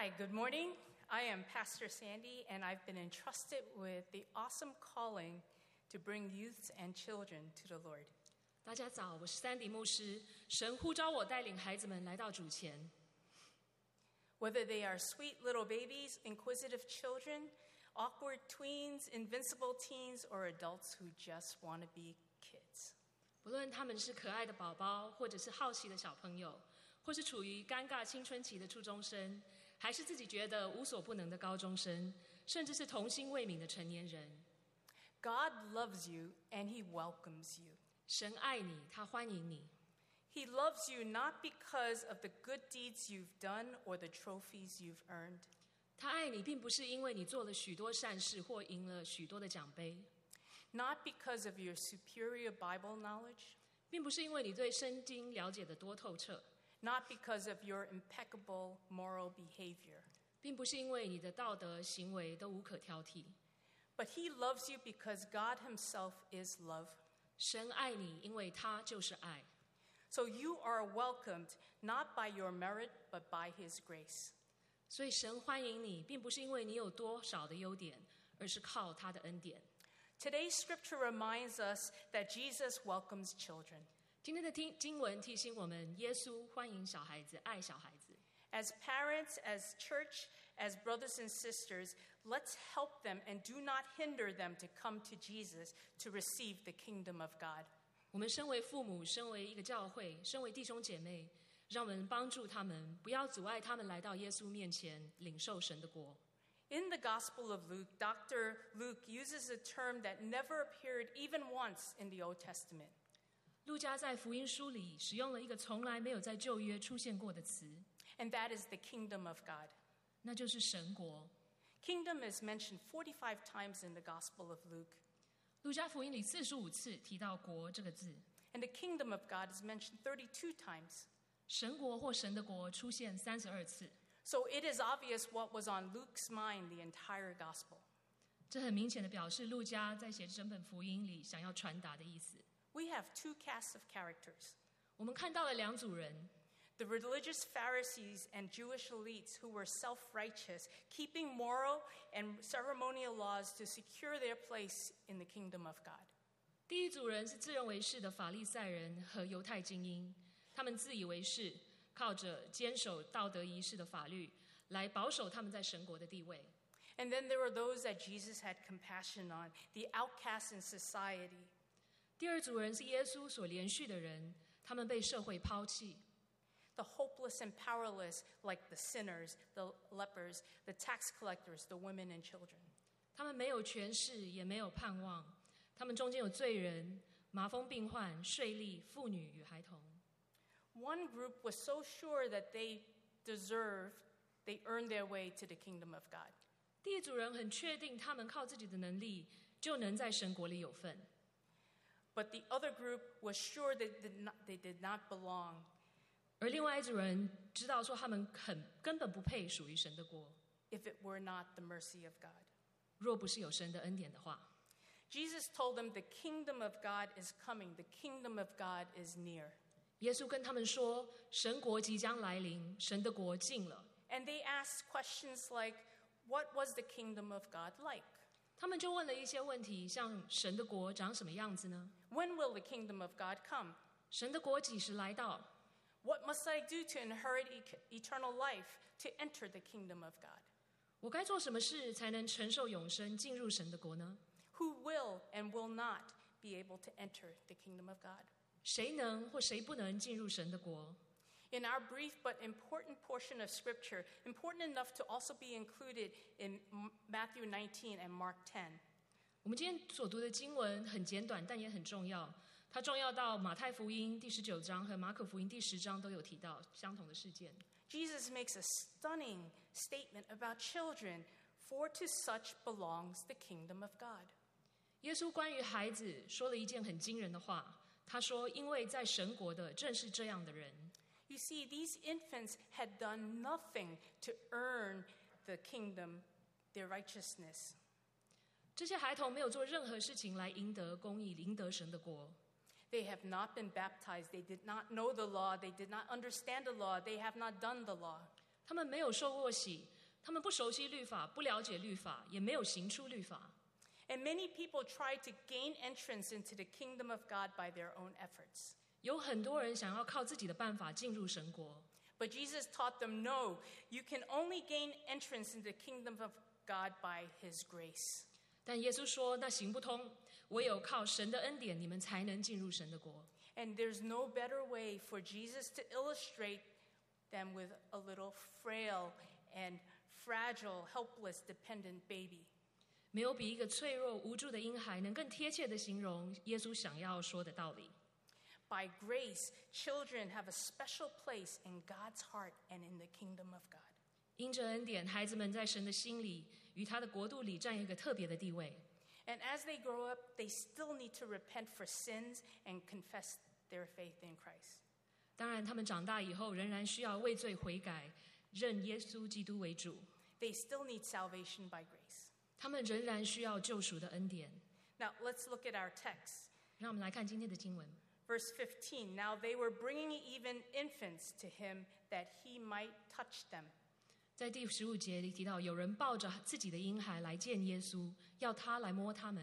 Hi, good morning. I am Pastor Sandy, and I've been entrusted with the awesome calling to bring youths and children to the Lord. 大家早，我是Sandy牧师。神呼召我带领孩子们来到主前。 Whether they are sweet little babies, inquisitive children, awkward tweens, invincible teens, or adults who just want to be kids. 不论他们是可爱的宝宝，或者是好奇的小朋友，或是处于尴尬青春期的初中生，还是自己觉得无所不能的高中生，甚至是童心未泯的成年人。 God loves you and He welcomes you. 神爱你，他欢迎你。 He loves you not because of the good deeds you've done or the trophies you've earned. 他爱你，并不是因为你做了许多善事或赢了许多的奖杯， Not because of your superior Bible knowledge. 并不是因为你对圣经了解的多透彻， Not because of your impeccable moral behavior. 并不是因为你的道德行为都无可挑剔。 But He loves you because God Himself is love. 神爱你，因为他就是爱。 So you are welcomed not by your merit, but by His grace. 所以神欢迎你，并不是因为你有多少的优点，而是靠他的恩典。 Today's scripture reminds us that Jesus welcomes children. 今天的经文提醒我们，耶稣欢迎小孩子，爱小孩子。 As parents, as church, as brothers and sisters, let's help them and do not hinder them to come to Jesus to receive the kingdom of God. 我们身为父母，身为一个教会，身为弟兄姐妹，让我们帮助他们，不要阻碍他们来到耶稣面前，领受神的国。 In the Gospel of Luke, Dr. Luke uses a term that never appeared even once in the Old Testament. 路加在福音书里使用了一个从来没有在旧约出现过的词， And that is the kingdom of God. 那就是神国。 Kingdom is mentioned 45 times in the Gospel of Luke. 路加福音里45次提到国这个字， And the kingdom of God is mentioned 32 times. 神国或神的国出现32次。 So it is obvious what was on Luke's mind the entire Gospel. 这很明显的表示路加在写整本福音里想要传达的意思。 We have two casts of characters. 我们看到了两组人， The religious Pharisees and Jewish elites who were self-righteous, keeping moral and ceremonial laws to secure their place in the kingdom of God. 第一组人是自认为是的法利赛人和犹太精英，他们自以为是，靠着坚守道德仪式的法律来保守他们在神国的地位。 And then there were those that Jesus had compassion on, the outcasts in society. 第二组人是耶稣所连续的人，他们被社会抛弃， The hopeless and powerless, like the sinners, the lepers, the tax collectors, the women and children. 他们没有权势，也没有盼望，他们中间有罪人、麻风病患、税吏、妇女与孩童。 One group was so sure that they earned their way to the kingdom of God. 第一组人很确定，他们靠自己的能力就能在神国里有份。 But the other group was sure they did not belong. 而另外一组人知道说他们根本不配属于神的国， If it were not the mercy of God. 若不是有神的恩典的话。 Jesus told them the kingdom of God is coming. The kingdom of God is near. 耶稣跟他们说，神国即将来临，神的国近了。 And they asked questions like, what was the kingdom of God like? 他们就问了一些问题，像神的国长什么样子呢？ When will the kingdom of God come? 神的国几时来到？ What must I do to inherit eternal life to enter the kingdom of God? 我该做什么事才能承受永生，进入神的国呢？ Who will and will not be able to enter the kingdom of God? 谁能或谁不能进入神的国？ In our brief but important portion of Scripture, important enough to also be included in Matthew 19 and Mark 10, 我们今天所读的经文很简短，但也很重要。它重要到马太福音第19章和马可福音第10章都有提到相同的事件。 Jesus makes a stunning statement about children, for to such belongs the kingdom of God. 耶稣关于孩子说了一件很惊人的话，他说：“因为在神国的正是这样的人。” You see, these infants had done nothing to earn the kingdom, their righteousness. 这些孩童没有做任何事情来赢得公义，赢得神的国。 They have not been baptized. They did not know the law. They did not understand the law. They have not done the law. 他们没有受过洗， 他们不熟悉律法，不了解律法，也没有行出律法。 And many people try to gain entrance into the kingdom of God by their own efforts. 有很多人想要靠自己的办法进入神国， But Jesus taught them, no, you can only gain entrance into the kingdom of God by his grace. 但耶稣说那行不通，唯有靠神的恩典，你们才能进入神的国。 And there's no better way for Jesus to illustrate than with a little frail and fragile, helpless, dependent baby. 没有比一个脆弱无助的婴孩能更贴切地形容耶稣想要说的道理。 By grace, children have a special place in God's heart and in the kingdom of God. 因着恩典，孩子们在神的心里与他的国度里占有一个特别的地位。 And as they grow up, they still need to repent for sins and confess their faith in Christ. 当然，他们长大以后仍然需要为罪悔改，认耶稣基督为主。 They still need salvation by grace. 他们仍然需要救赎的恩典。 Now, let's look at our text. 让我们来看今天的经文。 Verse 15, now they were bringing even infants to him that he might touch them. 在第15节里提到，有人抱着自己的婴孩来见耶稣，要他来摸他们。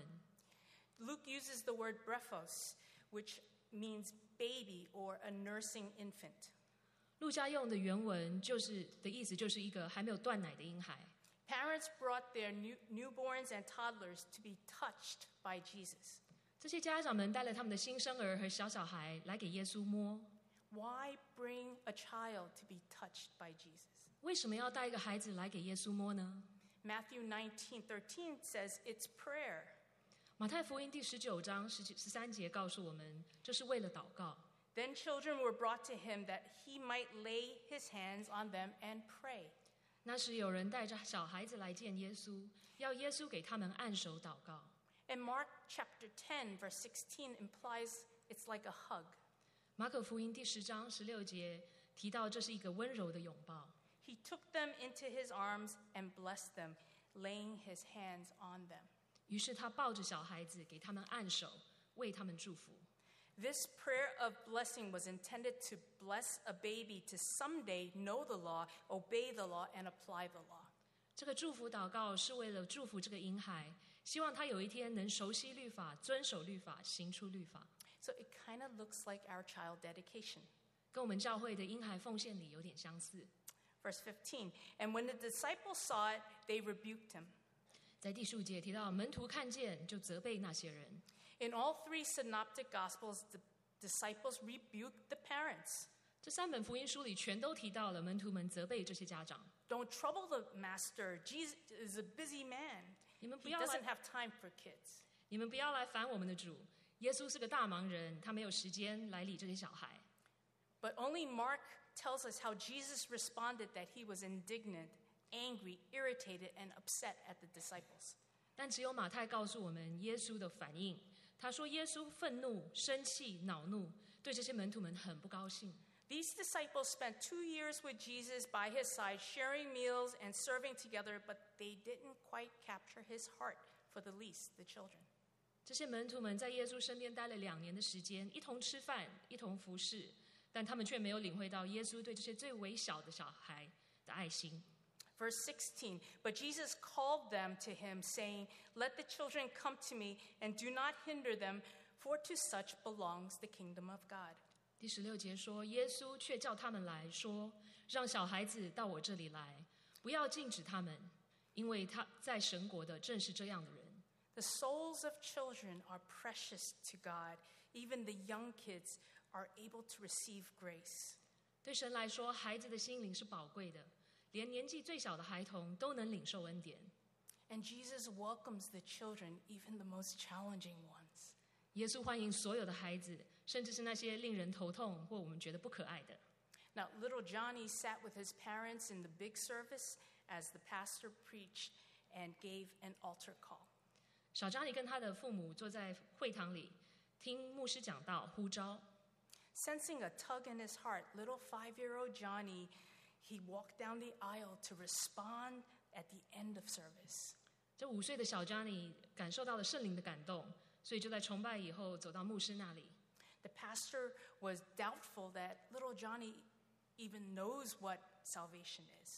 Luke uses the word brephos, which means baby or a nursing infant. 路加用的原文的意思就是一个还没有断奶的婴孩。 Parents brought their newborns and toddlers to be touched by Jesus. 这些家长们带了他们的新生儿和小孩来给耶稣摸。 Why bring a child to be touched by Jesus? 为什么要带一个孩子来给耶稣摸呢？ Matthew 19:13 says it's prayer. 马太福音第19章13节告诉我们，这是为了祷告。 Then children were brought to him that he might lay his hands on them and pray. 那时有人带着小孩子来见耶稣，要耶稣给他们按手祷告。 And Mark chapter 10, verse 16 implies it's like a hug. 马可福音第10章16节提到，这是一个温柔的拥抱。 He took them into his arms and blessed them, laying his hands on them. 于是他抱着小孩子，给他们按手，为他们祝福。 This prayer of blessing was intended to bless a baby to someday know the law, obey the law, and apply the law. 这个祝福祷告是为了祝福这个婴孩，希望他有一天能熟悉律法，遵守律法，行出律法。 So it kind of looks like our child dedication. 跟我们教会的婴孩奉献礼有点相似。 Verse 15, and when the disciples saw it, they rebuked him. 在第15节提到，门徒看见就责备那些人。 In all three synoptic gospels, the disciples rebuked the parents. 这3本福音书里全都提到了门徒们责备这些家长。 Don't trouble the master. Jesus is a busy man. 你们不 He 要来 doesn't have time for kids. 你们不要来烦我们的主。耶稣是个大忙人，他没有时间来理这些小孩。 But only Mark tells us how Jesus responded that he was indignant, angry, irritated, and upset at the disciples. 但只有马太告诉我们耶稣的反应。他说耶稣愤怒、生气、恼怒，对这些门徒们很不高兴。 These disciples spent 2 years with Jesus by his side, sharing meals and serving together, but they didn't quite capture his heart for the least, the children. 这些门徒们在耶稣身边待了2年的时间，一同吃饭，一同服侍，但他们却没有领会到耶稣对这些最微小的小孩的爱心。 Verse 16, but Jesus called them to him, saying, let the children come to me, and do not hinder them, for to such belongs the kingdom of God. 第16节说，耶稣却叫他们来说，让小孩子到我这里来，不要禁止他们，因为他在神国的正是这样的人。 The souls of children are precious to God. Even the young kids are able to receive grace. 对神来说，孩子的心灵是宝贵的，连年纪最小的孩童都能领受恩典。 And Jesus welcomes the children, even the most challenging ones. 耶稣欢迎所有的孩子，甚至是那些令人头痛或我们觉得不可爱的。 Now, little Johnny sat with his parents in the big service as the pastor preached and gave an altar call. 小扎尼跟他的父母坐在会堂里，听牧师讲道呼召。 Sensing a tug in his heart, little 5-year-old Johnny, he walked down the aisle to respond at the end of service. 这5岁的小扎尼感受到了圣灵的感动，所以就在崇拜以后走到牧师那里。 The pastor was doubtful that little Johnny even knows what salvation is.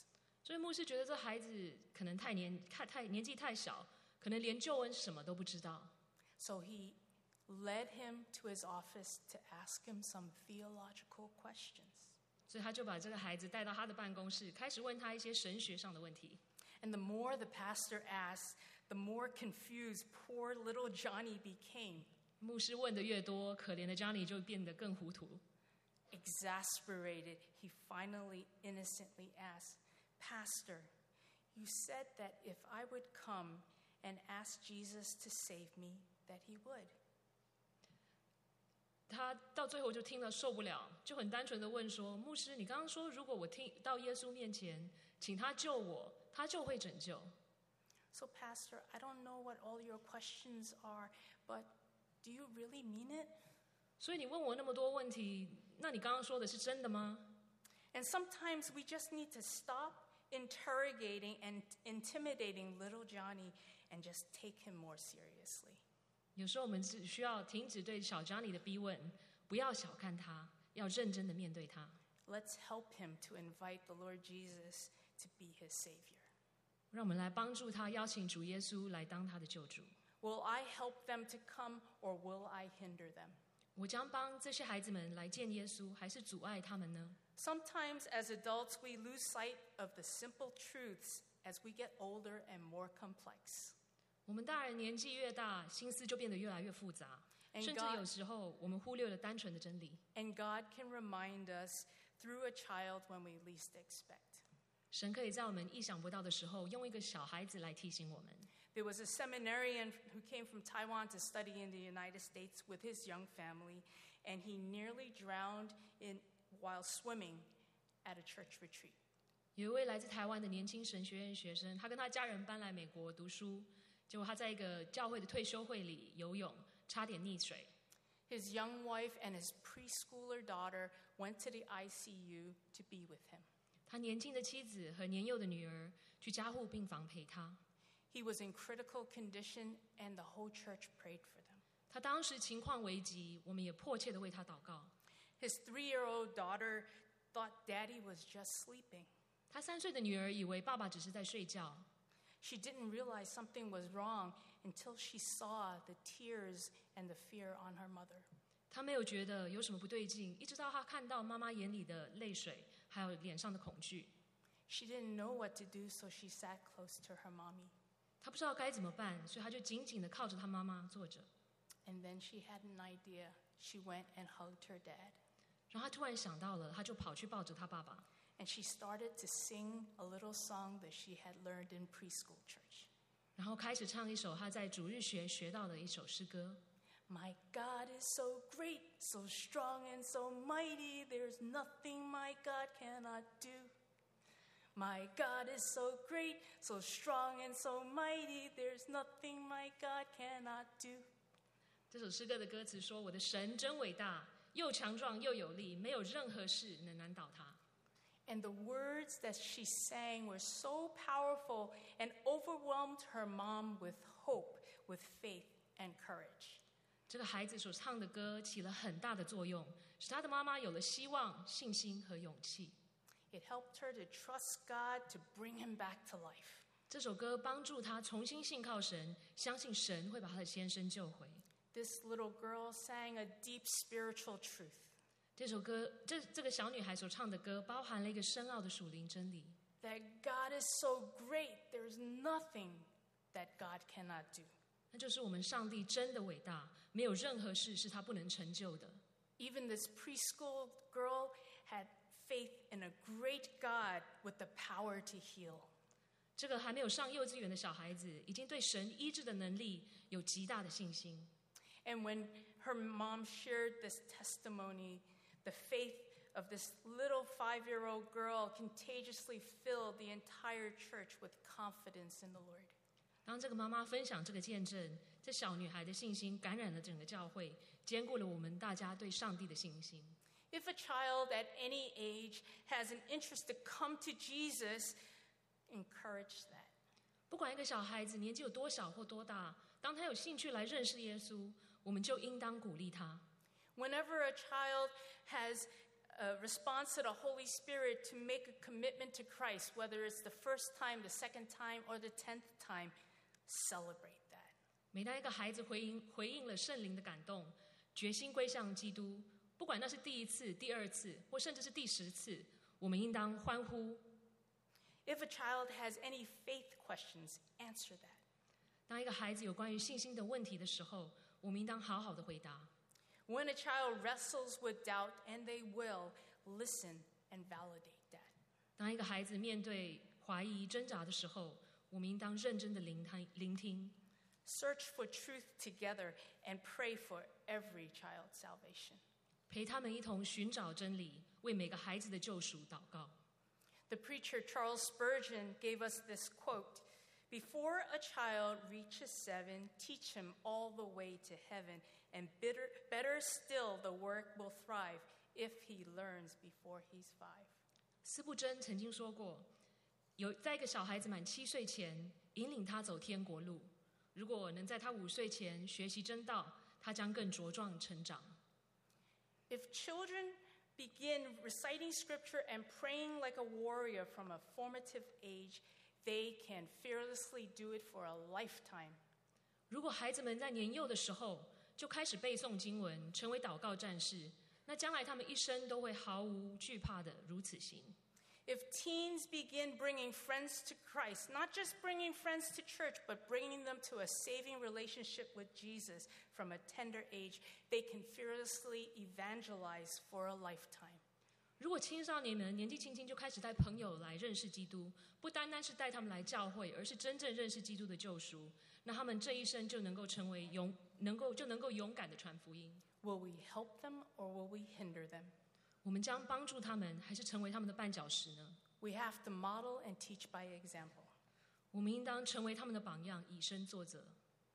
所以牧师觉得这孩子可能年纪太小，可能连救恩是什么都不知道。 So he led him to his office to ask him some theological questions. 所以他就把这个孩子带到他的办公室，开始问他一些神学上的问题。 And the more the pastor asked, the more confused poor little Johnny became. 牧师问的越多，可怜的 Johnny 就变得更糊涂。 Exasperated, he finally innocently asked, Pastor, you said that if I would come and ask Jesus to save me, that he would. 他到最后就听了受不了，就很单纯的问说：“牧师，你刚刚说如果我到耶稣面前，请他救我，他就会拯救。” So, Pastor, I don't know what all your questions are, but do you really mean it? 所以你问我那么多问题，那你刚刚说的是真的吗？ And sometimes we just need to stop interrogating and intimidating little Johnny and just take him more seriously. 有时候我们只需要停止对小 Johnny 的逼问，不要小看他，要认真的面对他。 Let's help him to invite the Lord Jesus to be his Savior. 让我们来帮助他，邀请主耶稣来当他的救主。 Will I help them to come, or will I hinder them? 我将帮这些孩子们来见耶稣，还是阻碍他们呢？ Sometimes as adults we lose sight of the simple truths as we get older and more complex. 我们大人年纪越大，心思就变得越来越复杂，甚至有时候我们忽略了单纯的真理。 And God can remind us through a child when we least expect. 神可以在我们意想不到的时候，用一个小孩子来提醒我们。 There was a seminarian who came from Taiwan to study in the United States with his young family, and he nearly drowned while swimming at a church retreat. 有一位来自台湾的年轻神学院学生，他跟他家人搬来美国读书，结果他在一个教会的退休会里游泳，差点溺水。 His young wife and his preschooler daughter went to the ICU to be with him. 他年轻的妻子和年幼的女儿去加护病房陪他。 He was in critical condition, and the whole church prayed for them. 他当时情况危急，我们也迫切地为他祷告。 His 3-year-old daughter thought Daddy was just sleeping. 他3岁的女儿以为爸爸只是在睡觉。 She didn't realize something was wrong until she saw the tears and the fear on her mother. 他没有觉得有什么不对劲，一直到他看到妈妈眼里的泪水，还有脸上的恐惧。 She didn't know what to do, so she sat close to her mommy. 他不知道该怎么办，所以他就紧紧地靠着他妈妈坐着。 And then she had an idea. She went and hugged her dad. 然后他突然想到了，他就跑去抱着他爸爸。 And she started to sing a little song that she had learned in preschool church. 然后开始唱一首他在主日学学到的一首诗歌。 My God is so great, so strong and so mighty. There's nothing my God cannot do. My God is so great, so strong and so mighty. There's nothing my God cannot do. 这首诗歌的歌词说：“我的神真伟大，又强壮又有力，没有任何事能难倒他。” And the words that she sang were so powerful and overwhelmed her mom with hope, with faith, and courage. 这个孩子所唱的歌起了很大的作用，使他的妈妈有了希望、信心和勇气。 It helped her to trust God to bring him back to life. 这首歌帮助她重新信靠神，相信神会把她的先生救回。 This little girl sang a deep spiritual truth. 这首歌，这个小女孩所唱的歌，包含了一个深奥的属灵真理。 That God is so great, there's nothing that God cannot do. 那就是我们上帝真的伟大，没有任何事是他不能成就的。 Even this preschool girl had faith in a great God with the power to heal. 这个还没有上幼稚园的小孩子，已经对神医治的能力有极大的信心。 And when her mom shared this testimony, the faith of this little 5-year-old girl contagiously filled the entire church with confidence in the Lord. 当这个妈妈分享这个见证，这小女孩的信心感染了整个教会，兼顾了我们大家对上帝的信心。 If a child at any age has an interest to come to Jesus, encourage that. 不管一个小孩子年纪有多小或多大，当他有兴趣来认识耶稣，我们就应当鼓励他。 Whenever a child has responds to the Holy Spirit to make a commitment to Christ, whether it's the first time, the second time, or the 10th time, celebrate that. 每当一个孩子回应了圣灵的感动，决心归向基督，不管那是第一次、第二次，或甚至是第10次，我们应当欢呼。 If a child has any faith questions, answer that. 当一个孩子有关于信心的问题的时候，我们应当好好的回答。 When a child wrestles with doubt, and they will, listen and validate that. 当一个孩子面对怀疑、挣扎的时候，我们应当认真的聆听。 Search for truth together and pray for every child's salvation. 陪他们一同寻找真理，为每个孩子的救赎祷告。 The preacher Charles Spurgeon gave us this quote, "Before a child reaches 7, teach him all the way to heaven, and better still the work will thrive if he learns before he's 5." 司布真曾经说过，在一个小孩子满7岁前，引领他走天国路。如果能在他5岁前学习真道，他将更茁壮成长。 If children begin reciting scripture and praying like a warrior from a formative age, they can fearlessly do it for a lifetime. 如果孩子们在年幼的时候就开始背诵经文，成为祷告战士，那将来他们一生都会毫无惧怕的如此行。 If teens begin bringing friends to Christ, not just bringing friends to church, but bringing them to a saving relationship with Jesus from a tender age, they can fearlessly evangelize for a lifetime. 如果青少年们年纪轻轻就开始带朋友来认识基督，不单单是带他们来教会，而是真正认识基督的救赎，那他们这一生就能够成为能够勇敢的传福音。 Will we help them or will we hinder them? 我们将帮助他们，还是成为他们的绊脚石呢？ We have to model and teach by example. 我们应当成为他们的榜样，以身作则。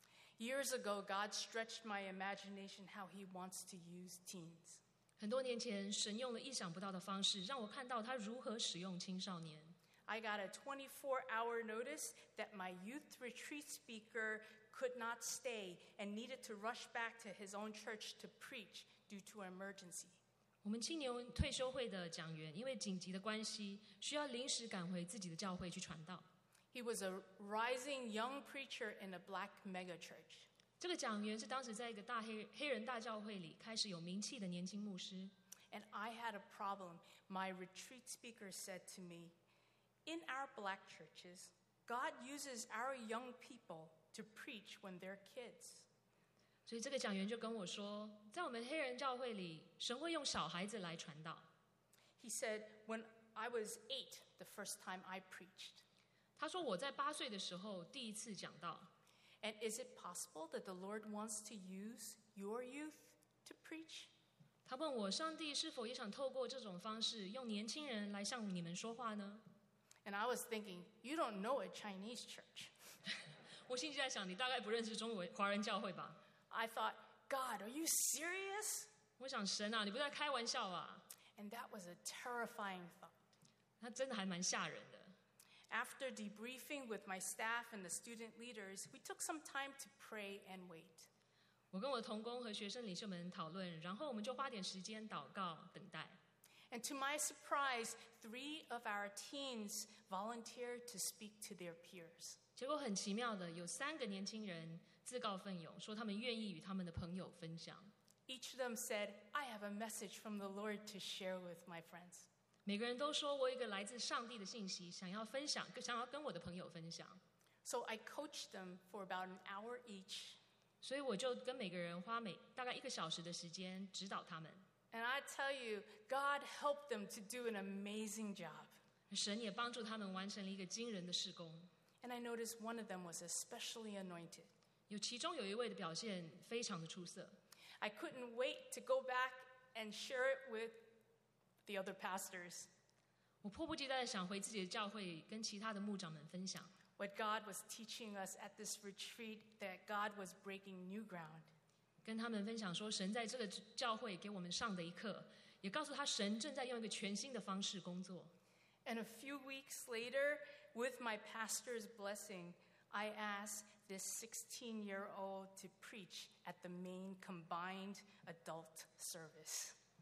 Years ago, God stretched my imagination how He wants to use teens. 很多年前，神用了意想不到的方式，让我看到他如何使用青少年。 I got a 24-hour notice that my youth retreat speaker could not stay and needed to rush back to his own church to preach due to an emergency. 我们青年退休会的讲员，因为紧急的关系，需要临时赶回自己的教会去传道。 He was a rising young preacher in a black megachurch. 这个讲员是当时在一个大黑人大教会里开始有名气的年轻牧师。 And I had a problem. My retreat speaker said to me, "In our black churches, God uses our young people to preach when they're kids." 所以这个讲员就跟我说，在我们黑人教会里，神会用小孩子来传道。 He said, "When I was 8, the first time I preached." 他说我在8岁的时候第一次讲道。 And is it possible that the Lord wants to use your youth to preach? 他问我，上帝是否也想透过这种方式，用年轻人来向你们说话呢？ And I was thinking, you don't know a Chinese church. 我心里在想，你大概不认识华人教会吧？ I thought, God, are you serious? 我想，神啊，你不是在开玩笑吧？ And that was a terrifying thought. 他真的还蛮吓人的。 After debriefing with my staff and the student leaders, we took some time to pray and wait. 我跟我的同工和学生领袖们讨论，然后我们就花点时间祷告等待。 And to my surprise, 3 of our teens volunteered to speak to their peers. 结果很奇妙的，有3个年轻人自告奋勇，说他们愿意与他们的朋友分享。 Each of them said, "I have a message from the Lord to share with my friends." 每个人都说，我有一个来自上帝的信息，想要跟我的朋友分享。 So I coached them for about an hour each. 所以我就跟每个人花大概1个小时的时间指导他们。 And I tell you, God helped them to do an amazing job. 神也帮助他们完成了一个惊人的事工。 And I noticed one of them was especially anointed. 其中有一位的表现非常的出色。 I couldn't wait to go back and share it with the other pastors. 我迫不及待地想回自己的教会，跟其他的牧长们分享。 What God was teaching us at this retreat, that God was breaking new ground. 跟他们分享说，神在这个教会给我们上的一课，也告诉他神正在用一个全新的方式工作。 And a few weeks later, with my pastor's blessing, I asked this 16-year-old to preach at the main combined adult service.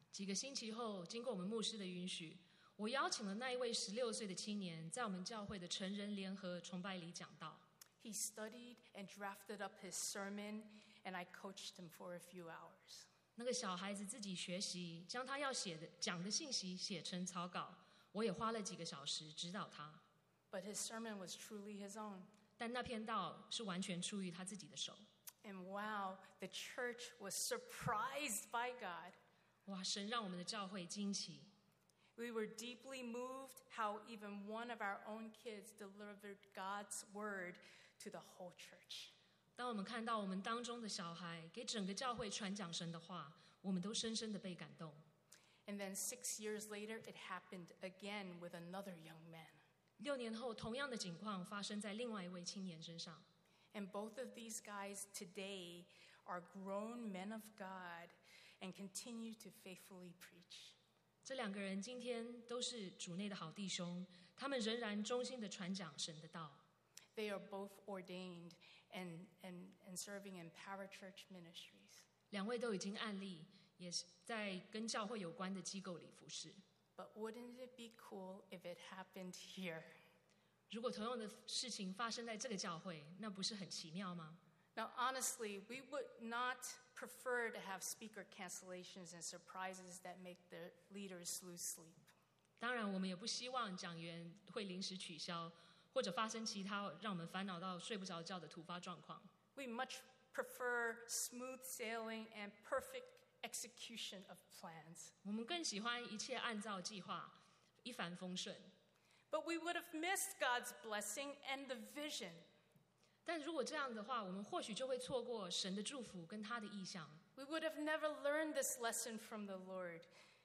几个星期后，经过我们牧师的允许，我邀请了那一位16岁的青年，在我们教会的成人联合崇拜里讲道。 He studied and drafted up his sermon, and I coached him for a few hours. 那个小孩子自己学习，将他要讲的信息写成草稿，我也花了几个小时指导他。 But his sermon was truly his own. 但那篇道是完全出于他自己的手。 And wow, the church was surprised by God. 哇，神让我们的教会惊奇。 We were deeply moved how even one of our own kids delivered God's word to the whole church. 当我们看到我们当中的小孩给整个教会传讲神的话，我们都深深的被感动。 And then 6 years later, it happened again with another young man. 6年后，同样的情况发生在另外一位青年身上。 And both of these guys today are grown men of God and continue to faithfully preach. 这两个人今天都是主内的好弟兄，他们仍然忠心的传讲神的道。 They are both ordained and serving in parachurch ministries. 两位都已经案例，也是在跟教会有关的机构里服侍。 But wouldn't it be cool if it happened here? 如果同样的事情发生在这个教会，那不是很奇妙吗？ Now, honestly, we would not prefer to have speaker cancellations and surprises that make the leaders lose sleep. 当然，我们也不希望讲员会临时取消，或者发生其他让我们烦恼到睡不着觉的突发状况。 We much prefer smooth sailing and perfect execution of plans. 我们更喜欢一切按照计划，一帆风顺。 But we would have missed God's blessing and the vision. 但如果这样的话，我们或许就会错过神的祝福跟他的意象。 We would have never learned this lesson from the Lord,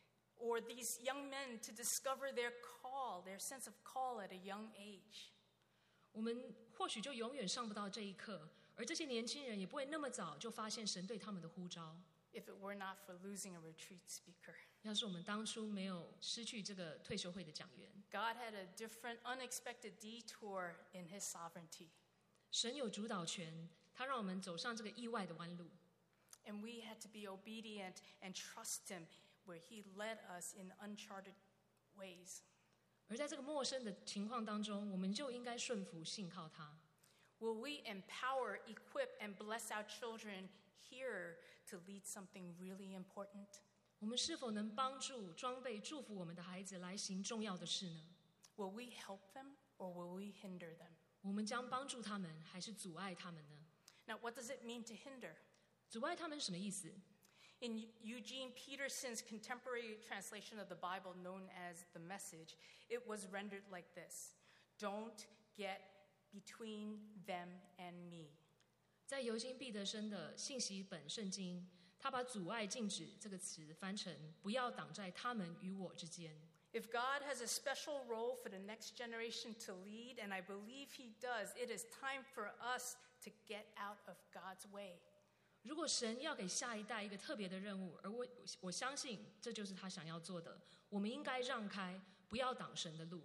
or these young men to discover their call, their sense of call at a young age. 我们或许就永远上不到这一课，而这些年轻人也不会那么早就发现神对他们的呼召。 If it were not for losing a retreat speaker. 要是我们当初没有失去这个退休会的讲员， God had a different, unexpected detour in his sovereignty. 神有主导权，他让我们走上这个意外的弯路。 And we had to be obedient and trust him where he led us in uncharted ways. 而在这个陌生的情况当中，我们就应该顺服信靠他。 Will we empower, equip, and bless our children here to lead something really important? 我们是否能帮助、装备、祝福我们的孩子来行重要的事呢？ Will we help them or will we hinder them? 我们将帮助他们，还是阻碍他们呢？ Now, what does it mean to hinder? 阻碍他们是什么意思？ In Eugene Peterson's contemporary translation of the Bible known as The Message, it was rendered like this: Don't get between them and me. 在尤金·毕德生的信息本圣经，他把阻碍、禁止这个词翻成不要挡在他们与我之间。 If God has a special role for the next generation to lead, and I believe he does, it is time for us to get out of God's way. 如果神要给下一代一个特别的任务，而我相信这就是他想要做的，我们应该让开，不要挡神的路。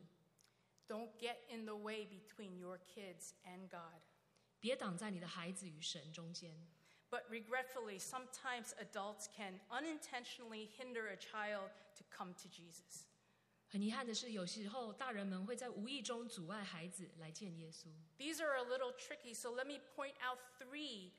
Don't get in the way between your kids and God. 别挡在你的孩子与神中间。 But regretfully, sometimes adults can unintentionally hinder a child to come to Jesus. 很遗憾的是，有时候大人们会在无意中阻碍孩子来见耶稣。 These are a little tricky, so let me point out three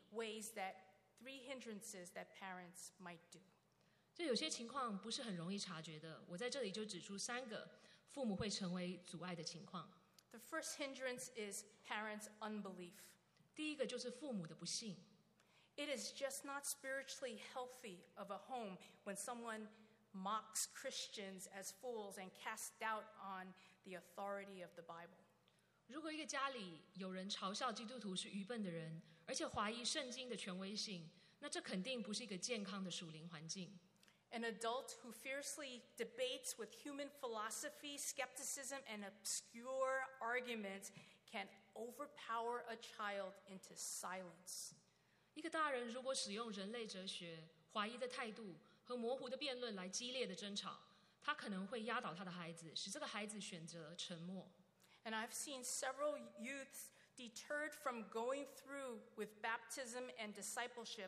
hindrances that parents might do. 这有些情况不是很容易察觉的，我在这里就指出3个父母会成为阻碍的情况。 The first hindrance is parents' unbelief. 第一个就是父母的不信。 It is just not spiritually healthy of a home when someone mocks Christians as fools and casts doubt on the authority of the Bible. 如果一个家里有人嘲笑基督徒是愚笨的人，而且怀疑圣经的权威性，那这肯定不是一个健康的属灵环境。 An adult who fiercely debates with human philosophy, skepticism, and obscure arguments can overpower a child into silence. 一个大人如果使用人类哲学、怀疑的态度和模糊的辩论来激烈的争吵，他可能会压倒他的孩子，使这个孩子选择沉默。 And I've seen several youths deterred from going through with baptism and discipleship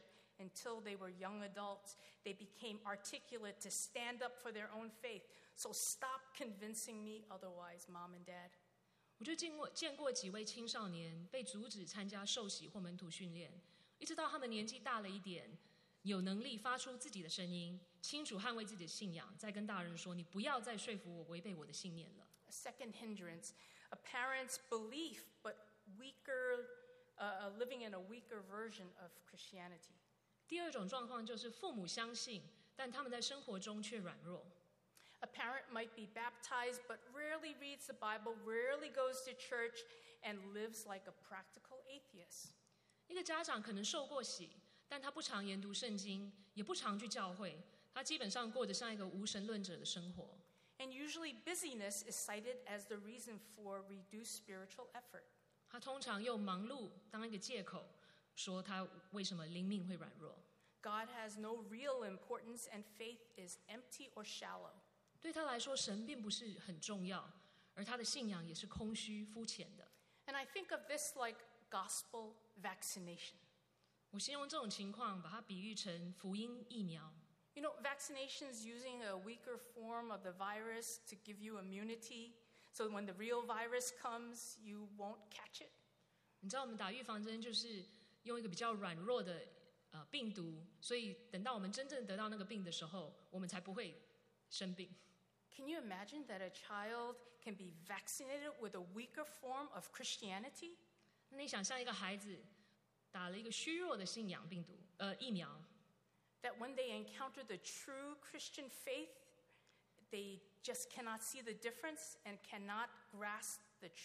Until they were young adults, they became articulate to stand up for their own faith. So stop convincing me otherwise, Mom and Dad. 我就见过几位青少年被阻止参加受洗或门徒训练，一直到他们年纪大了一点，有能力发出自己的声音，清楚捍卫自己的信仰，再跟大人说：“你不要再说服我违背我的信念了。” A second hindrance, a parent's belief, but weaker, living in a weaker version of Christianity. 第二种状况就是父母相信，但他们在生活中却软弱。 A parent might be baptized, but rarely reads the Bible, rarely goes to church, and lives like a practical atheist. 一个家长可能受过洗，但他不常研读圣经，也不常去教会，他基本上过着像一个无神论者的生活。 And usually busyness is cited as the reason for reduced spiritual effort. 他通常用忙碌当一个借口，说他为什么灵命会软弱。 God has no real importance, and faith is empty or shallow. 对他来说，神并不是很重要，而他的信仰也是空虚、肤浅的。 And I think of this like gospel vaccination. 我形容这种情况，把它比喻成福音疫苗。 You know, vaccinations using a weaker form of the virus to give you immunity, so when the real virus comes, you won't catch it. 你知道，我们打预防针就是用一个比较软弱的病毒，所以等到我们真正得到那个病的时候，我们才不会生病。 Can you imagine that a child can be vaccinated with a weaker form of Christianity? 那你想象一个孩子打了一个虚弱的信仰疫苗， That when they encounter the true Christian faith, they just cannot see the difference and cannot grasp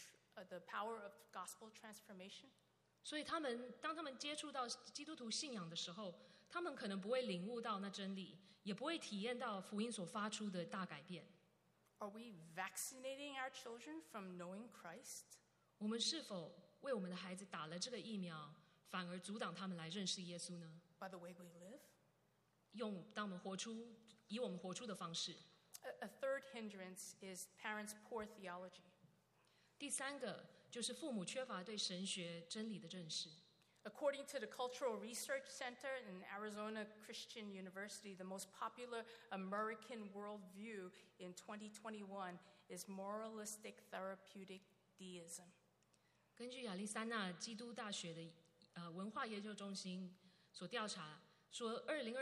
the power of gospel transformation? 所以当他们接触到基督徒信仰的时候，他们可能不会领悟到那真理，也不会体验到福音所发出的大改变。 Are we vaccinating our children from knowing Christ? 我们是否为我们的孩子打了这个疫苗，反而阻挡他们来认识耶稣呢？ By the way we live? 以我们活出的方式。 A third hindrance is parents' poor theology. 第三个就是父母缺乏对神学真理的认识。 According to the Cultural Research Center in Arizona Christian University, the most popular American worldview in 2021 is moralistic therapeutic deism. 根据亚利桑那基督大学的文化研究中心所调查说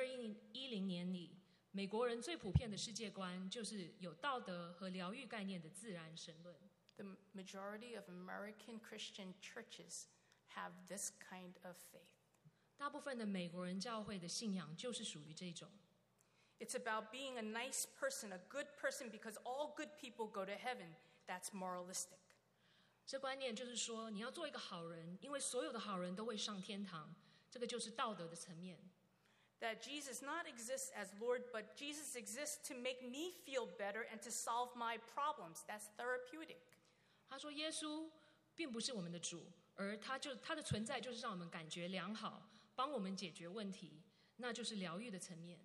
，2010年里，美国人最普遍的世界观就是有道德和疗愈概念的自然神论。 The majority of American Christian churches have this kind of faith. 大部分的美国人教会的信仰就是属于这种。 It's about being a nice person, a good person, because all good people go to heaven. That's moralistic. 这观念就是说，你要做一个好人，因为所有的好人都会上天堂。这个就是道德的层面。 That Jesus not exists as Lord, but Jesus exists to make me feel better and to solve my problems. That's therapeutic. 他说，耶稣并不是我们的主，而他的存在就是让我们感觉良好，帮我们解决问题，那就是疗愈的层面。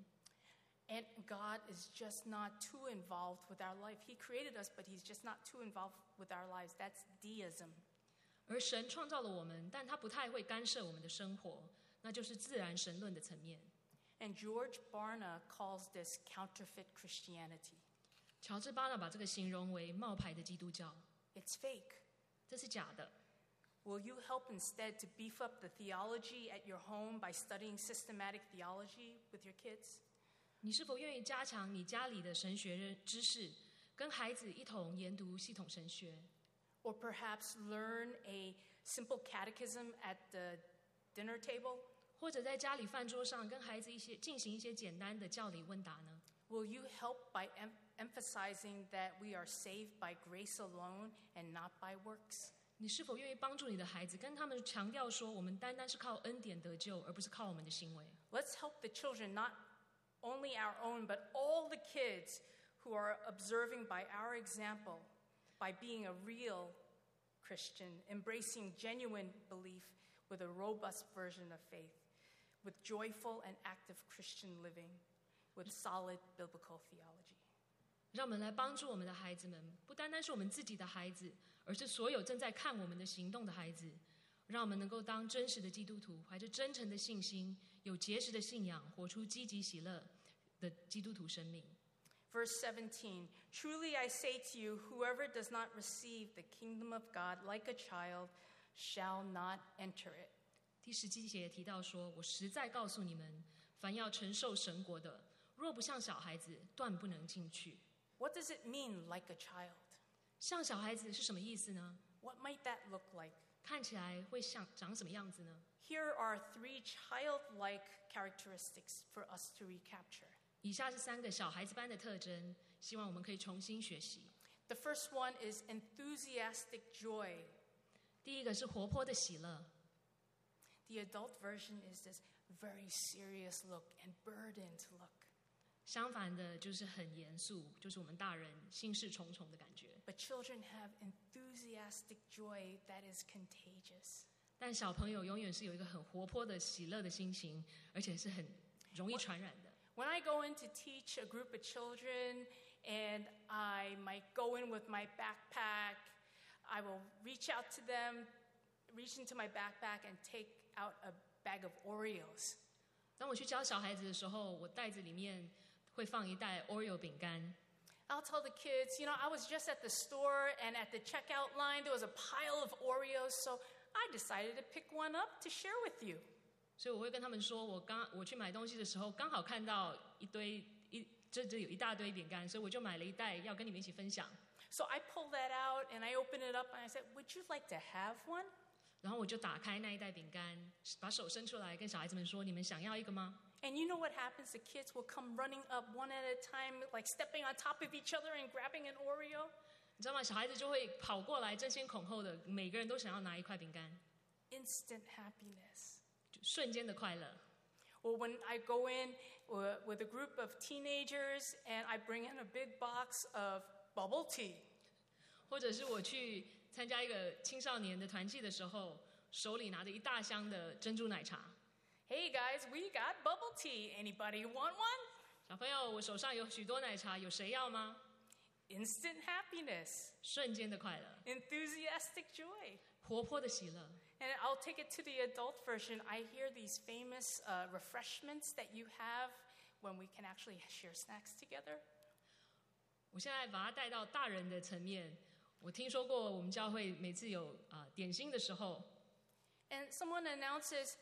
And God is just not too involved with our life. He created us, but he's just not too involved with our lives. That's deism. 而神创造了我们，但他不太会干涉我们的生活，那就是自然神论的层面。 And George Barna calls this counterfeit Christianity. 乔治·巴纳把这个形容为冒牌的基督教。 It's fake. 这是假的。 Will you help instead to beef up the theology at your home by studying systematic theology with your kids? 你是否愿意加强你家里的神学知识，跟孩子一同研读系统神学？ Or perhaps learn a simple catechism at the dinner table? 或者在家里饭桌上跟孩子进行一些简单的教理问答呢？ Will you help by emphasizing that we are saved by grace alone and not by works? 你是否愿意帮助你的孩子，跟他们强调说，我们单单是靠恩典得救，而不是靠我们的行为？ Let's help the children, not only our own, but all the kids who are observing by our example, by being a real Christian, embracing genuine belief with a robust version of faith, with joyful and active Christian living, with solid biblical theology. 让我们来帮助我们的孩子们，不单单是我们自己的孩子，而是所有正在看我们的行动的孩子， 让我们能够当真实的基督徒，怀着真诚的信心，有结实的信仰，活出积极喜乐的基督徒生命。 Verse 17, Truly I say to you, whoever does not receive the kingdom of God like a child shall not enter it. 第17节提到说，我实在告诉你们，凡要承受神国的，若不像小孩子，断不能进去。 What does it mean, like a child? 像小孩子是什么意思呢？ What might that look like? 看起来会长什么样子呢？ Here are 3 childlike characteristics for us to recapture. 以下是3个小孩子般的特征，希望我们可以重新学习。 The first one is enthusiastic joy. 第一个是活泼的喜乐， The adult version is this very serious look and burdened look. 相反的就是很严肃，就是我们大人心事重重的感觉。 But children have enthusiastic joy that is contagious. 但小朋友永远是有一个很活泼的喜乐的心情，而且是很容易传染的。 When I go in to teach a group of children and I might go in with my backpack, I will reach out to them, reach into my backpack and take out a bag of Oreos. 当我去教小孩子的时候，我袋子里面会放一袋 Oreo 饼干。 I'll tell the kids, I was just at the store and at the checkout line there was a pile of Oreos, so I decided to pick one up to share with you. 所以我会跟他们说，我去买东西的时候，刚好看到这有一大堆饼干，所以我就买了一袋要跟你们一起分享。 So I pulled that out and I opened it up and I said, would you like to have one? 然后我就打开那一袋饼干，把手伸出来跟小孩子们说：“你们想要一个吗？” And you know what happens? The kids will come running up one at a time, like stepping on top of each other and grabbing an Oreo. 你知道吗？小孩子就会跑过来，争先恐后的，每个人都想要拿一块饼干， Instant happiness. 就瞬间的快乐。 Or when I go in with a group of teenagers and I bring in a big box of bubble tea. 或者是我去参加一个青少年的团契的时候，手里拿着一大箱的珍珠奶茶。 Hey guys, we got bubble tea. Anybody want one? 小朋友，我手上有许多奶茶，有谁要吗？ Instant happiness. 瞬间的快乐， Enthusiastic joy. 活泼的喜乐。 And I'll take it to the adult version. I hear these famous refreshments that you have when we can actually share snacks together. 我现在把它带到大人的层面。我听说过我们教会每次有点心的时候， And someone announces,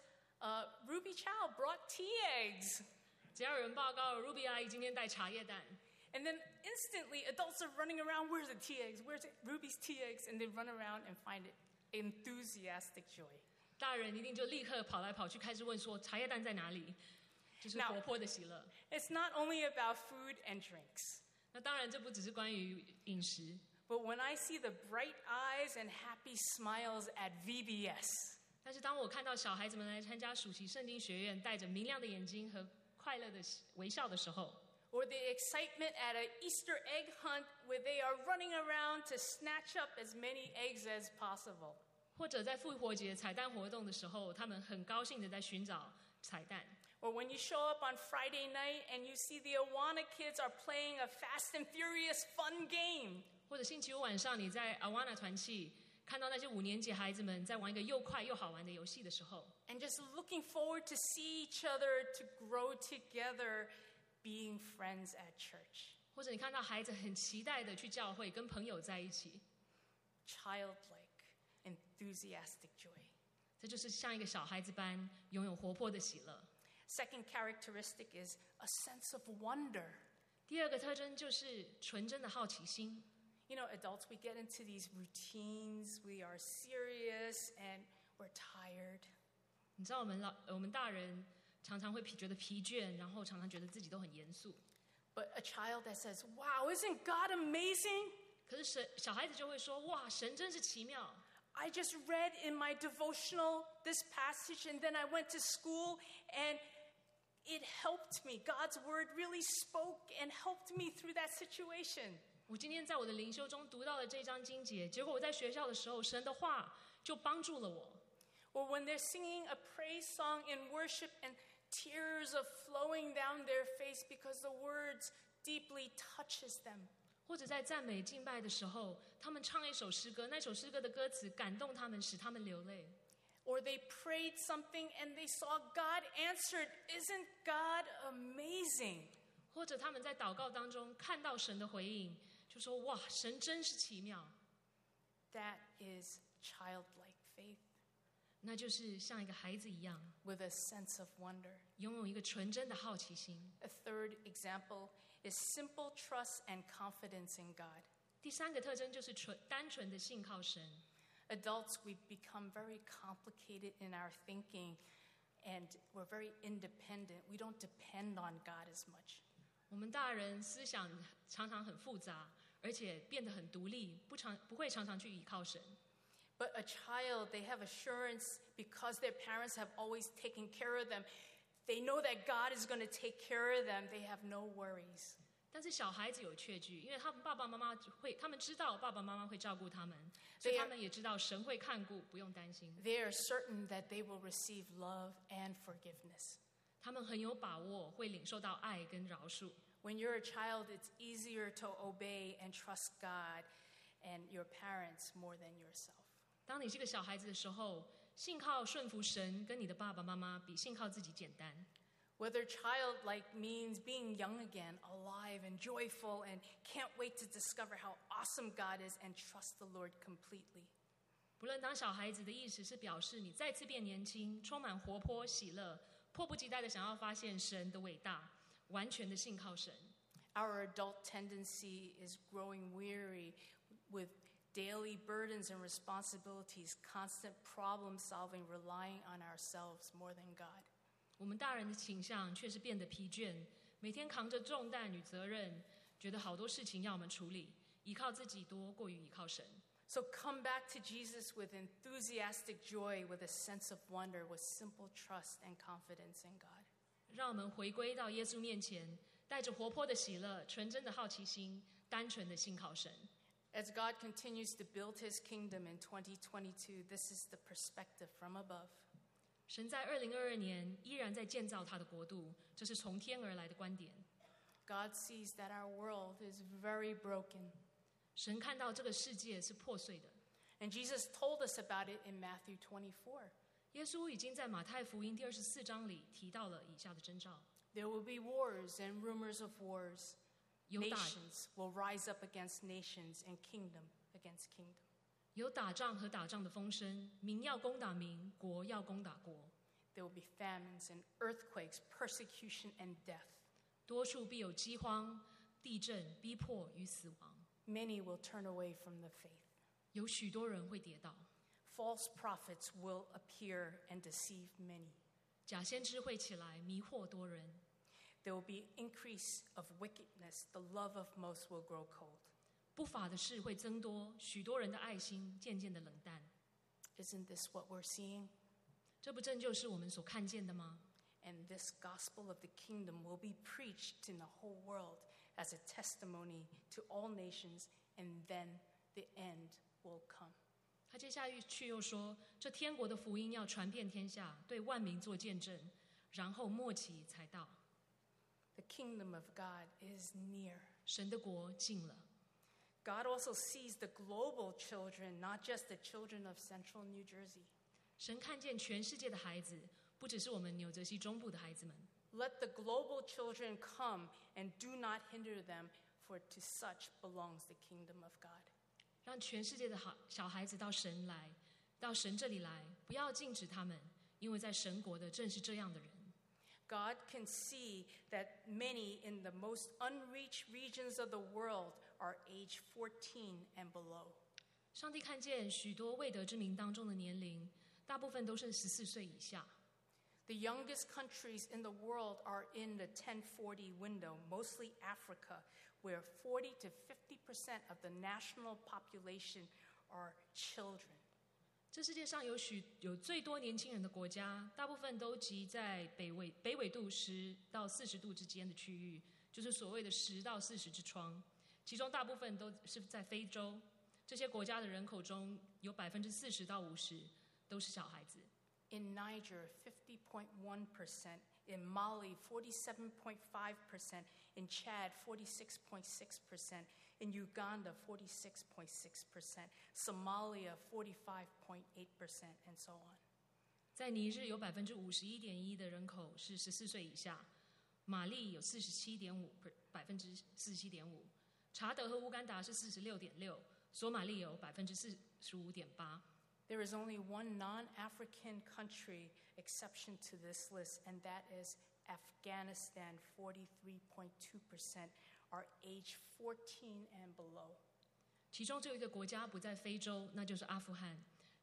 Ruby Chow brought tea eggs. 只要有人报告 Ruby 阿姨今天带茶叶蛋， And then instantly adults are running around, where's the tea eggs? Where's Ruby's tea eggs? And they run around and find it. Enthusiastic joy. 大人一定就立刻跑来跑去，开始问说茶叶蛋在哪里，就是活泼的喜乐。 It's not only about food and drinks. 那当然，这不只是关于饮食， But when I see the bright eyes and happy smiles at VBS, 但是当我看到小孩子们来参加暑期圣经学院，带着明亮的眼睛和快乐的微笑的时候， or the excitement at an Easter egg hunt where they are running around to snatch up as many eggs as possible, 或者在复活节彩蛋活动的时候，他们很高兴的在寻找彩蛋。 or when you show up on Friday night and you see the Awana kids are playing a Fast and Furious fun game, 或者星期五晚上你在 Awana 团契看到那些5年级孩子们在玩一个又快又好玩的游戏的时候， and just looking forward to see each other, to grow together, being friends at church. 或者你看到孩子很期待的去教会跟朋友在一起， Childlike, enthusiastic joy. 这就是像一个小孩子般拥有活泼的喜乐。 Second characteristic is a sense of wonder. 第二个特征就是纯真的好奇心。 Adults, we get into these routines, we are serious, and we're tired. 你知道我们大人常常会觉得疲倦，然后常常觉得自己都很严肃。 But a child that says, wow, isn't God amazing? 可是小孩子就会说：“哇，神真是奇妙！ I just read in my devotional this passage, and then I went to school, and it helped me. God's word really spoke and helped me through that situation. 我今天在我的灵修中读到了这章经节，结果我在学校的时候，神的话就帮助了我。” Or when they're singing a praise song in worship and tears are flowing down their face because the words deeply touches them. 或者在赞美敬拜的时候，他们唱一首诗歌，那首诗歌的歌词感动他们，使他们流泪。 Or they prayed something and they saw God answered. Isn't God amazing? 或者他们在祷告当中看到神的回应，就说：“哇，神真是奇妙。” That is childlike faith. 那就是像一个孩子一样， With a sense of wonder. 拥有一个纯真的好奇心。 A third example is simple trust and confidence in God. 第三个特征就是单纯的信靠神。 Adults, we've become very complicated in our thinking, and we're very independent. We don't depend on God as much. 我们大人思想常常很复杂，而且变得很独立，不会常常去依靠神。 But a child, they have assurance because their parents have always taken care of them. They know that God is going to take care of them. They have no worries. 但是小孩子有确据，因为他们爸爸妈妈他们知道爸爸妈妈会照顾他们，所以他们也知道神会看顾，不用担心。 They are certain that they will receive love and forgiveness. 他们很有把握会领受到爱跟饶恕。 When you're a child, it's easier to obey and trust God and your parents more than yourself. 当你是个小孩子的时候，信靠顺服神跟你的爸爸妈妈，比信靠自己简单。 Whether childlike means being young again, alive and joyful, and can't wait to discover how awesome God is and trust the Lord completely. 不论当小孩子的意思是表示你再次变年轻，充满活泼喜乐，迫不及待的想要发现神的伟大，完全的信靠神。 Our adult tendency is growing weary with daily burdens and responsibilities, constant problem solving, relying on ourselves more than God. 我们大人的倾向却是变得疲倦，每天扛着重担与责任，觉得好多事情要我们处理，依靠自己多过于依靠神。 So come back to Jesus with enthusiastic joy, with a sense of wonder, with simple trust and confidence in God. 让我们回归到耶稣面前，带着活泼的喜乐、纯真的好奇心，单纯的信靠神。 As God continues to build his kingdom in 2022, this is the perspective from above. 神在2022年依然在建造他的国度，这是从天而来的观点。 God sees that our world is very broken. 神看到这个世界是破碎的， And Jesus told us about it in Matthew 24. 耶稣已经在马太福音第24章里提到了以下的征兆： There will be wars and rumors of wars. 有打 Nations will rise up against nations and kingdom against kingdom. 有打仗和打仗的风声，民要攻打民，国要攻打国， There will be famines and earthquakes, persecution and death. 多处必有饥荒、地震、逼迫与死亡， Many will turn away from the faith. 有许多人会跌倒， False prophets will appear and deceive many. 假先知会起来迷惑多人， There will be increase of wickedness. The love of most will grow cold. 不法的事会增多，许多人的爱心渐渐的冷淡。 Isn't this what we're seeing? 这不正就是我们所看见的吗？ And this gospel of the kingdom will be preached in the whole world as a testimony to all nations, and then the end will come. 他接下去又说，这天国的福音要传遍天下，对万民做见证，然后末期才到。 The kingdom of God is near. 神的国近了。 God also sees the global children, not just the children of central New Jersey. 神看见全世界的孩子，不只是我们纽泽西中部的孩子们。 Let the global children come and do not hinder them, for to such belongs the kingdom of God. 让全世界的小孩子到神这里来，不要禁止他们，因为在神国的正是这样的人。 God can see that many in the most unreached regions of the world are age 14 and below. 上帝看见许多未得之民当中的年龄，大部分都是14岁以下。 The youngest countries in the world are in the 1040 window, mostly Africa, where 40 to 50% of the national population are children. 这世界上有最多年轻人的国家，大部分都集在北纬度10到40度之间的区域，就是所谓的10到40之窗。其中大部分都是在非洲，这些国家的人口中有40%到50%都是小孩子。 In Niger, 50.1%. In Mali, 47.5%. In Chad, 46.6%. In Uganda, 46.6%. Somalia, 45.8%, and so on. 在尼日有51.1%的人口是14岁以下，马利有47.5%，查德和乌干达是46.6%，索马利有45.8%。 There is only one non-African country exception to this list, and that is Afghanistan. 43.2% are age 14 and below. 其中只有一个国家不在非洲，那就是阿富汗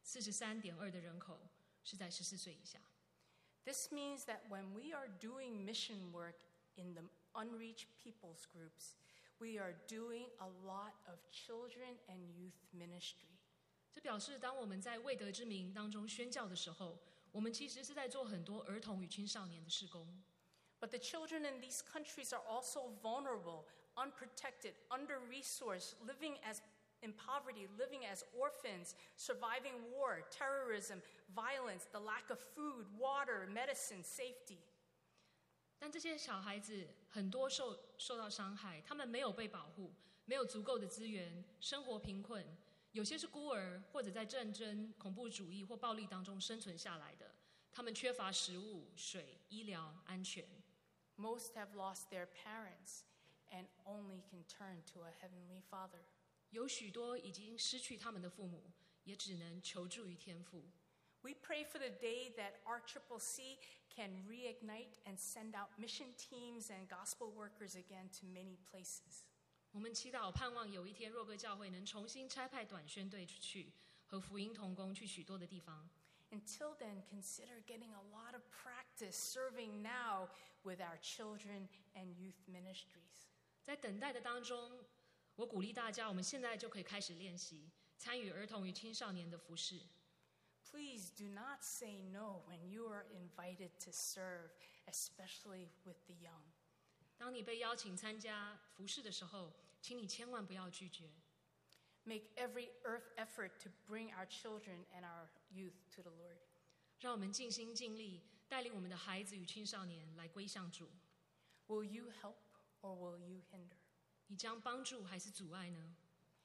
，43.2%的人口是在14岁以下。 This means that when we are doing mission work in the unreached peoples groups, we are doing a lot of children and youth ministry. 这表示，当我们在未得之名当中宣教的时候，我们其实是在做很多儿童与青少年的事工。 But the children in these countries are also vulnerable, unprotected, under-resourced, living in poverty, living as orphans, surviving war, terrorism, violence, the lack of food, water, medicine, safety. 但这些小孩子很多受到伤害，他们没有被保护，没有足够的资源，生活贫困，有些是孤儿，或者在战争、恐怖主义或暴力当中生存下来的。他们缺乏食物、水、医疗、安全。 Most have lost their parents and only can turn to a heavenly Father. 有许多已经失去他们的父母，也只能求助于天父。 We pray for the day that RCCC can reignite and send out mission teams and gospel workers again to many places. 我们祈祷盼望有一天若歌教会能重新差派短宣队出去，和福音同工去许多的地方。 Until then, consider getting a lot of practice serving now with our children and youth ministries. 在等待的当中，我鼓励大家，我们现在就可以开始练习，参与儿童与青少年的服事。 Please do not say no when you are invited to serve, especially with the young. 当你被邀请参加服事的时候，请你千万不要拒绝。 Make every effort to bring our children and our youth to the Lord. 让我们尽心尽力，带领我们的孩子与青少年来归向主。 Will you help or will you hinder? 你将帮助还是阻碍呢？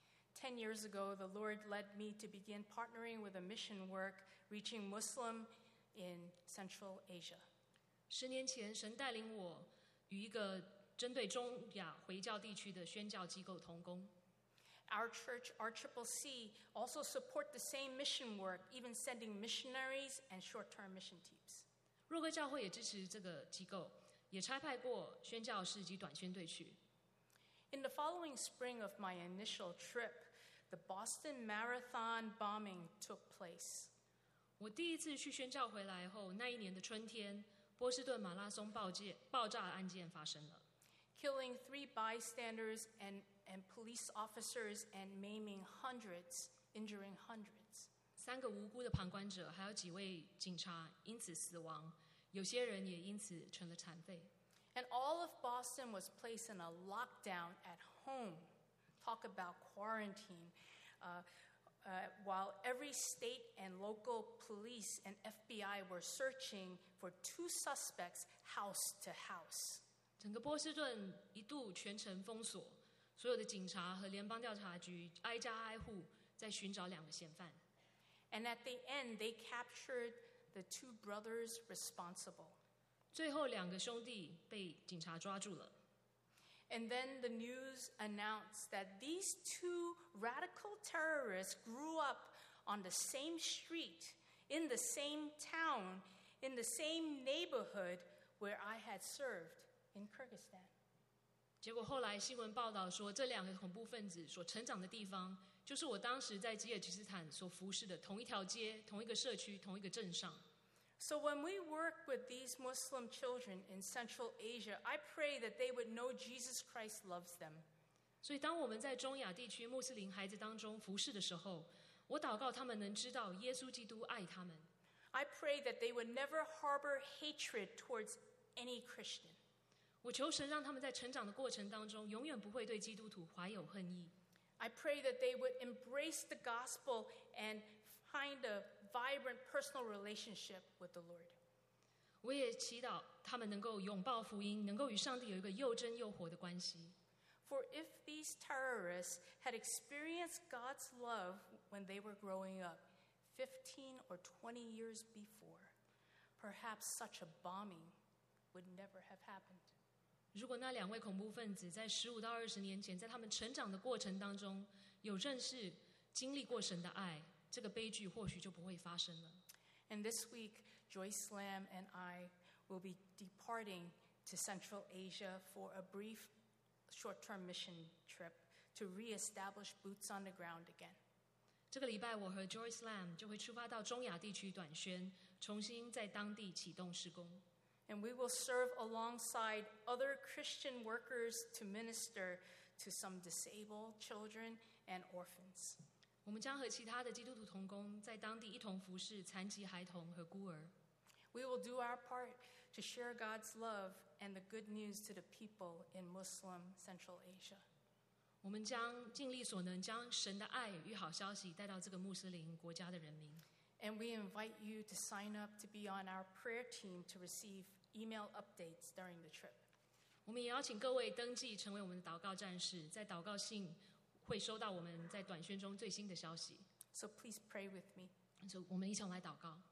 10 years ago, the Lord led me to begin partnering with a mission work reaching Muslim in Central Asia. 10年前，神带领我与一个针对中亚回教地区的宣教机构同工。 Our church, RCCC, also support the same mission work, even sending missionaries and short-term mission teams. 若歌教会也支持这个机构，也差派过宣教士及短宣队去。 In the following spring of my initial trip, the Boston Marathon bombing took place. 我第一次去宣教回来后，那一年的春天，波士顿马拉松爆炸案件发生了， killing 3 bystanders and police officers and maiming hundreds, injuring hundreds. 3个无辜的旁观者，还有几位警察因此死亡，有些人也因此成了残废。 And all of Boston was placed in a lockdown at home. Talk about quarantine. While every state and local police and FBI were searching for 2 suspects house to house. 整个波士顿一度全城封锁，所有的警察和联邦调查局挨家挨户在寻找2个嫌犯。 And at the end, they captured the 2 brothers responsible. 最后2个兄弟被警察抓住了。 And then the news announced that these 2 radical terrorists grew up on the same street, in the same town, in the same neighborhood where I had served in Kyrgyzstan. 结果后来新闻报道说，这2个恐怖分子所成长的地方，就是我当时在吉尔吉斯坦所服侍的同一条街、同一个社区、同一个镇上。 So when we work with these Muslim children in Central Asia, I pray that they would know Jesus Christ loves them. 所以当我们在中亚地区穆斯林孩子当中服侍的时候，我祷告他们能知道耶稣基督爱他们。 I pray that they would never harbor hatred towards any Christian. 我求神让他们在成长的过程当中，永远不会对基督徒怀有恨意。 I pray that they would embrace the gospel and find a vibrant personal relationship with the Lord. 我也祈祷他们能够拥抱福音，能够与上帝有一个又真又活的关系。 For if these terrorists had experienced God's love when they were growing up, 15 or 20 years before, perhaps such a bombing would never have happened. 如果那2位恐怖分子在15到20年前，在他们成长的过程当中，有认识、经历过神的爱，这个悲剧或许就不会发生了。 And this week, Joyce Lamb and I will be departing to Central Asia for a brief short-term mission trip to reestablish boots on the ground again. 这个礼拜，我和 Joyce Lamb 就会出发到中亚地区短宣，重新在当地启动施工。 And we will serve alongside other Christian workers to minister to some disabled children and orphans. 我们将和其他的基督徒同工，在当地一同服侍残疾孩童和孤儿。 We will do our part to share God's love and the good news to the people in Muslim Central Asia. 我们将尽力所能，将神的爱与好消息带到这个穆斯林国家的人民。 And we invite you to sign up to be on our prayer team to receive email updates during the trip. 我们也邀请各位登记成为我们的祷告战士，在祷告信会收到我们在短宣中最新的消息。 So please pray with me. 所以我们一起来祷告。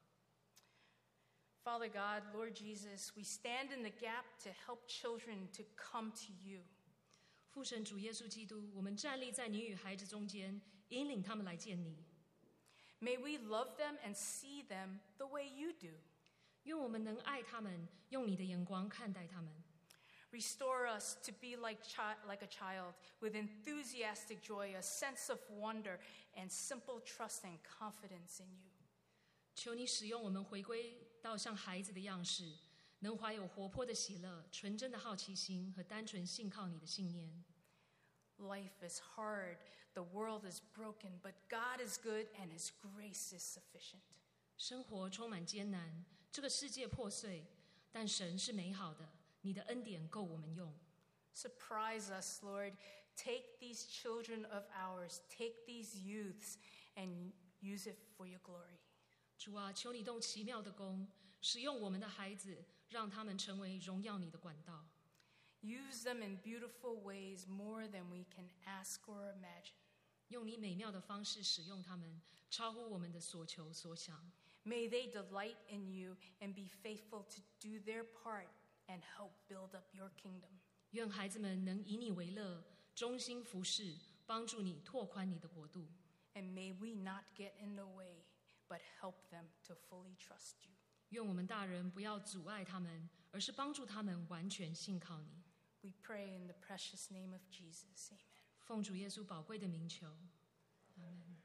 Father God, Lord Jesus, we stand in the gap to help children to come to you. 父神主耶稣基督，我们站立在你与孩子中间，引领他们来见你。 May we love them and see them the way you do. 愿我们能爱他们，用你的眼光看待他们。 Restore us to be like a child with enthusiastic joy, a sense of wonder, and simple trust and confidence in you. 求你使用我们回归到像孩子的样式，能怀有活泼的喜乐、纯真的好奇心和单纯信靠你的信念。 Life is hard, the world is broken, but God is good and His grace is sufficient. 生活充满艰难，这个世界破碎，但神是美好的，你的恩典够我们用。 Surprise us, Lord. Take these children of ours, take these youths, and use it for your glory. 主啊，求你动奇妙的工，使用我们的孩子，让他们成为荣耀你的管道。 Use them in beautiful ways more than we can ask or imagine. 用你美妙的方式使用他们，超乎我们的所求所想。 May they delight in you and be faithful to do their part and help build up your kingdom. 愿孩子们能以你为乐，忠心服侍，帮助你拓宽你的国度。 And may we not get in the way, but help them to fully trust you. 愿我们大人不要阻碍他们，而是帮助他们完全信靠你。 We pray in the precious name of Jesus. Amen. 奉主耶稣宝贵的名求。